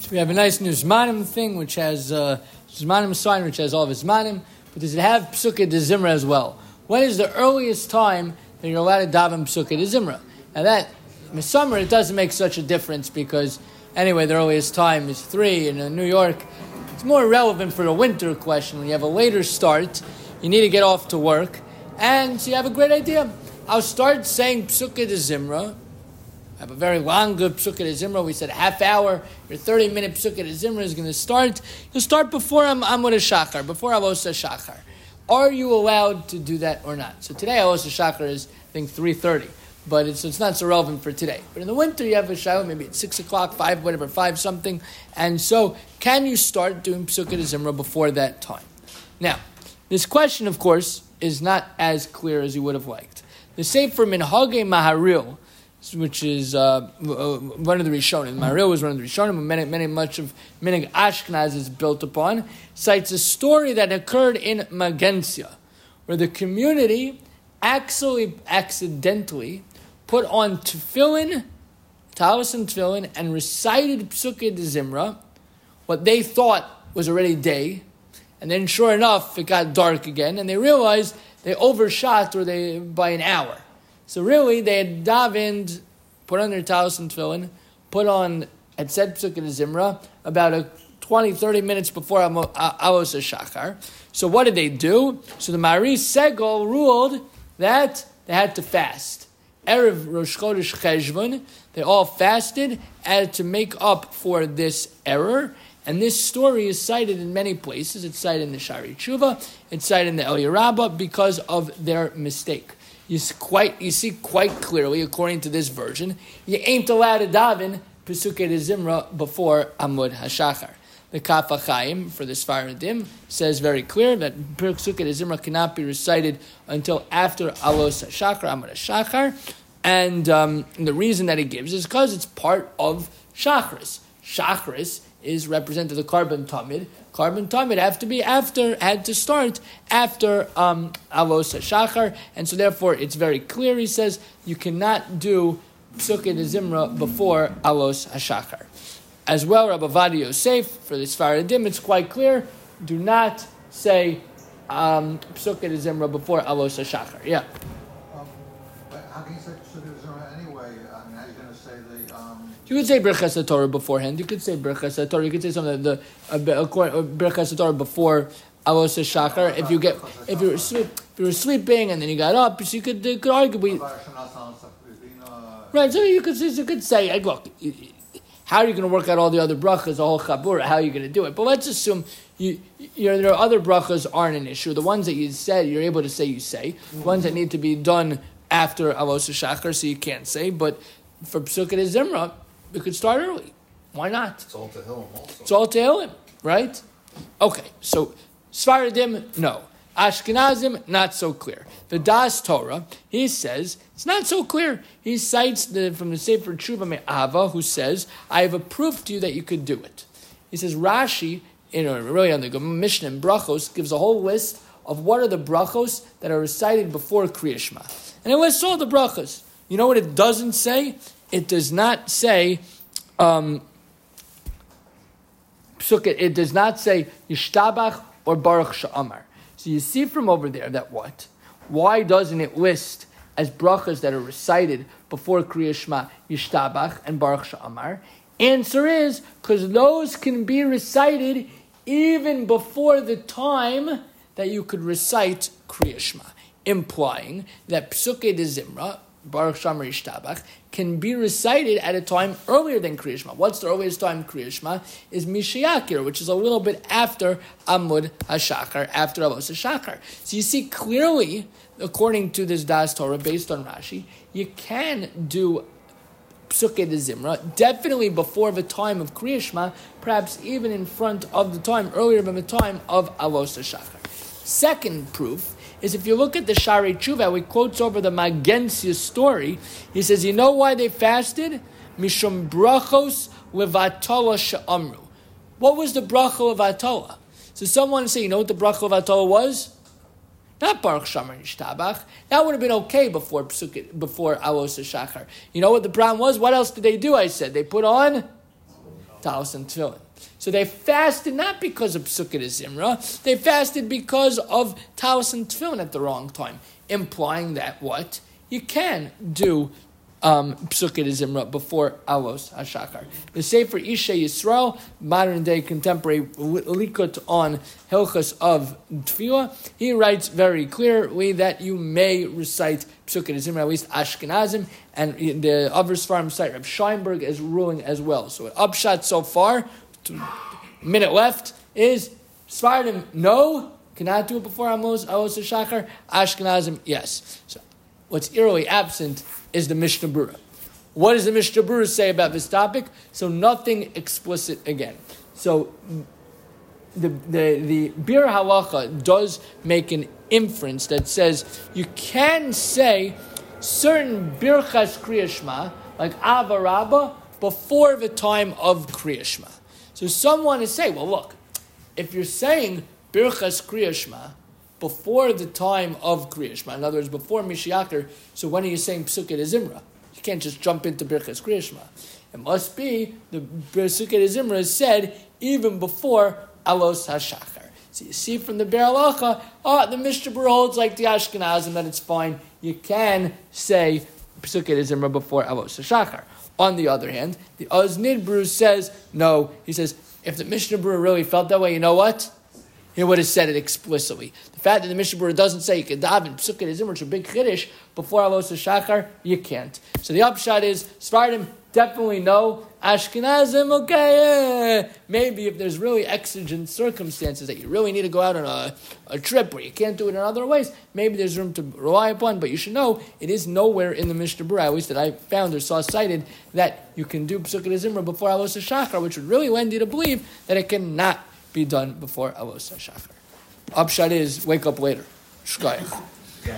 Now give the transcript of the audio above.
So we have a nice new Zmanim thing, which has Zmanim sign, which has all of his Zmanim, but does it have Psukei de Zimra as well? When is the earliest time that you're allowed to daven Psukei de Zimra? Now that, in the summer, it doesn't make such a difference because, anyway, the earliest time is 3, and in New York, it's more relevant for the winter question. When you have a later start, you need to get off to work, and so you have a great idea. I'll start saying Psukei de Zimra. I have a very long good Psukei de Zimra. We said half hour. Your 30-minute Psukei de Zimra is going to start. You'll start before Amud HaShachar, before Avos HaShachar. Are you allowed to do that or not? So today Avos HaShachar is, I think, 3:30. But it's not so relevant for today. But in the winter you have a Shiloh, maybe at 6 o'clock, 5, whatever, 5 something. And so can you start doing Psukei de Zimra before that time? Now, this question, of course, is not as clear as you would have liked. The Sefer Minhagei Maharil, which is one of the Rishonim. Maharil was one of the Rishonim, much of Minhag Ashkenaz is built upon, cites a story that occurred in Magensia, where the community accidentally put on tefillin, talis and tefillin, and recited Psukei de Zimra, what they thought was already day, and then sure enough, it got dark again, and they realized they overshot by an hour. So really, they had davened, put on their talis and tefillin, had said Psukei de Zimra about 20-30 minutes before Avos HaShachar. So what did they do? So the Mari Segol ruled that they had to fast. Erev Rosh Chodesh Cheshvan, they all fasted to make up for this error. And this story is cited in many places. It's cited in the Shari Tshuva. It's cited in the Eliyah Rabbah because of their mistake. You see quite clearly, according to this version, you ain't allowed to daven Psukei de Zimra before Amud HaShachar. The Kaf HaChaim for the Sfaradim says very clear that Psukei de Zimra cannot be recited until after Avos HaShachar, Amud HaShachar, and the reason that he gives is because it's part of Shachris. Shachris is represented the Karban Tamid. Karban Tamid had to start after Avos HaShachar, and so therefore it's very clear. He says you cannot do Psukei de Zimra before Avos HaShachar. As well, Rabbi Ovadia Yosef for the Sfaradim, it's quite clear. Do not say Psukei de Zimra before Avos HaShachar. Yeah. But how can you say Psukei de Zimra anyway? I mean, how are you going to say the? You could say Birchas HaTorah beforehand. You could say Birchas HaTorah. You could say something Birchas HaTorah before Avos HaShachar. If you were sleeping and then you got up, so you could arguably. Right. So you could say, look, how are you going to work out all the other brachas, the whole chabura? How are you going to do it? But let's assume there are other brachas aren't an issue. The ones that you said, you're able to say, you say. The ones that need to be done after Avos HaShachar, so you can't say. But for Psukei de Zimra, we could start early. Why not? It's all Tehillim also. It's all Tehillim, right? Okay, so Sfaradim, no. Ashkenazim, not so clear. The Das Torah, he says, it's not so clear. He cites from the Sefer Tshuva Me'ava, who says, I have a proof to you that you could do it. He says, Rashi, really on the Mishnah in Brachos, gives a whole list of what are the brachos that are recited before Kriya Shema. And it lists all the brachos. You know what it doesn't say? It does not say, it does not say Yishtabach or Baruch Sha'amar. So you see from over there that what? Why doesn't it list as brachas that are recited before Kriya Shema, Yishtabach and Baruch Sha'amar? Answer is, because those can be recited even before the time that you could recite Kriya Shema, implying that Psukei de Zimra, Baruch Sha'amar Yishtabach, can be recited at a time earlier than Kriya Shema. What's the earliest time Kriya Shema? Is Mishayakir, which is a little bit after Amud HaShachar, after Avos HaShachar. So you see clearly, according to this Das Torah, based on Rashi, you can do Psukei de Zimra, definitely before the time of Kriya Shema, perhaps even in front of the time, earlier than the time of Avos HaShachar. Second proof is if you look at the Shari Tshuva, he quotes over the Magensia story, he says, you know why they fasted? Mishum brachos levatola she'amru. What was the bracha levatola? So someone say, you know what the bracha levatola was? Not Baruch Sha'amar Yishtabach. That would have been okay before Avos HaShachar. You know what the problem was? What else did they do? I said they put on talis and tefillin. So they fasted not because of Pesukei de Zimra, they fasted because of talis and tefillin at the wrong time, implying that what? You can do Pesukei de Zimra before Alos HaShachar. The Sefer Isha Yisrael, modern day contemporary likut on Hilchos of Tefillah, he writes very clearly that you may recite Pesukei de Zimra, at least Ashkenazim, and the other Sfarim cite Reb Scheinberg as ruling as well. So an upshot so far, minute left, is Sfardim no, cannot do it before Alos HaShachar, Ashkenazim yes. So what's eerily absent is the Mishnah Berurah. What does the Mishnah Berurah say about this topic? So nothing explicit again. So the Bir Halacha does make an inference that says you can say certain Birchas Kriya Shema, like Ava Rabbah, before the time of Kriya Shema. So someone is saying, well look, if you're saying Birchas Kriya Shema before the time of Kriya Shema, in other words, before Mishiachar, so when are you saying Pesukei de Zimra? You can't just jump into Birchas Kriya Shema. It must be the Pesukei de Zimra is said even before Alos HaShachar. So you see from the Be'er Halacha, the Mishnah Berurah holds like the Ashkenazim that it's fine. You can say Pesukei de Zimra before Alos HaShachar. On the other hand, the Oznid Berurah says, no, he says, if the Mishnah Berurah really felt that way, you know what? He would have said it explicitly. The fact that the Mishnah Berurah doesn't say you can daven Pesukei de Zimra, which is a big chiddush, before Alos HaShachar, you can't. So the upshot is, Sfardim definitely no. Ashkenazim, okay, maybe if there's really exigent circumstances that you really need to go out on a trip where you can't do it in other ways, maybe there's room to rely upon, but you should know it is nowhere in the Mishnah Berurah, at least that I found or saw cited, that you can do Pesukei de Zimra before Alos HaShachar, which would really lend you to believe that it cannot be done before Alos HaShachar. Upshot is, wake up later. Shkayach.